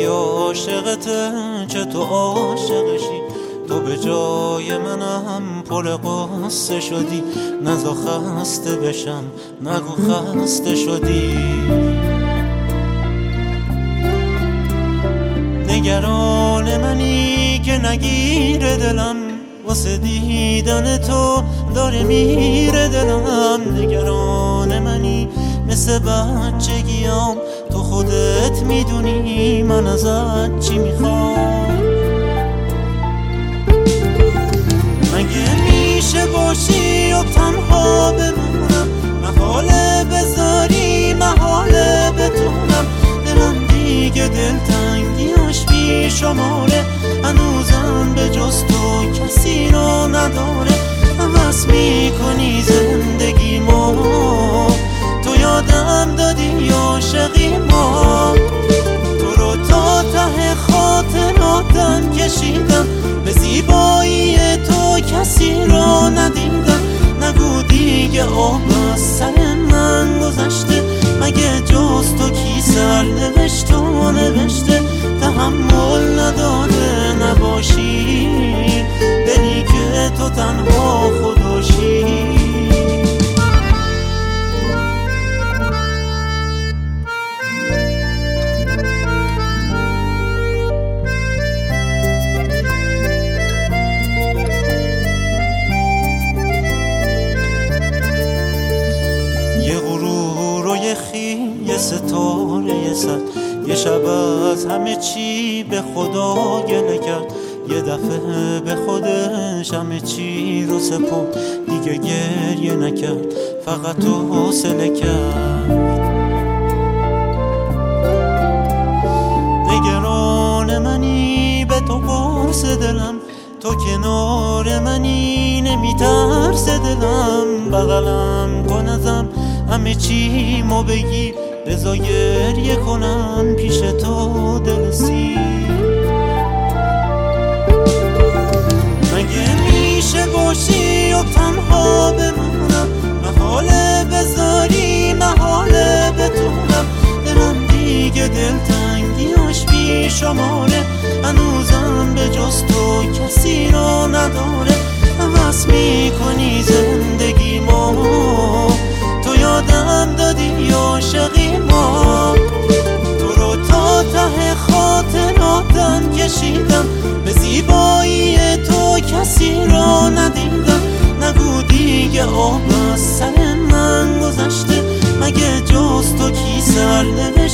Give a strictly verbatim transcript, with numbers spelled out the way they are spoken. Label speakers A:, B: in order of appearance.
A: عاشقته که تو عاشقشی، تو به جای منم پر قصه شدی. نزا خسته بشم نگو خسته شدی. نگران منی که نگیره دلم، واسه دیدن تو داره میره دلم. نگران منی مثل بچگیام، تو خودت میدونی من ازت چی میخوام. مگه میشه باشی و تنها بمونم، محاله بذاری محاله بتونم. دلم دیگه دلتنگیاش بی شماره، هنوزم به جز تو کسی رو نداره. عوض میکنی زندگی ما، تو یادم دادی عاشقی ما. تو رو تا ته خاطراتم کشیدم، به زیبایی تو کسی رو ندیدم. نگو دیگه آب از سر من گذشته، مگه جز تو کی سر نوشت و نوشته. تحمل نداره نباشی، دلی که تو تنها خودشی. یه ستاره یه صد، یه شب از همه چی به خدا گله کرد. یه دفعه به خودش همه چی رو سپرد، دیگه گریه نکرد فقط تو حوصله کرد. نگران منی به تو قرص دلم، تو کنار منی نمیترس دلم. بغلم کن ازم همه چی مو بگی، رضا گریه کنم پیش تو دل سی. مگه میشه باشی و تنها بمونم، محاله بذاری محاله بتونم. دلم دیگه دلتنگیاش بی شماره، هنوزم به جز تو کسی رو نداره. عوض میکنی زندگی ما، تو یادم دادی عاشقی ما. تو رو تا ته خاطراتم کشیدم، به زیبایی تو کسی رو ندیدم. نگو دیگه آب از سر من گذشته، مگه جز تو کی سر نوشته.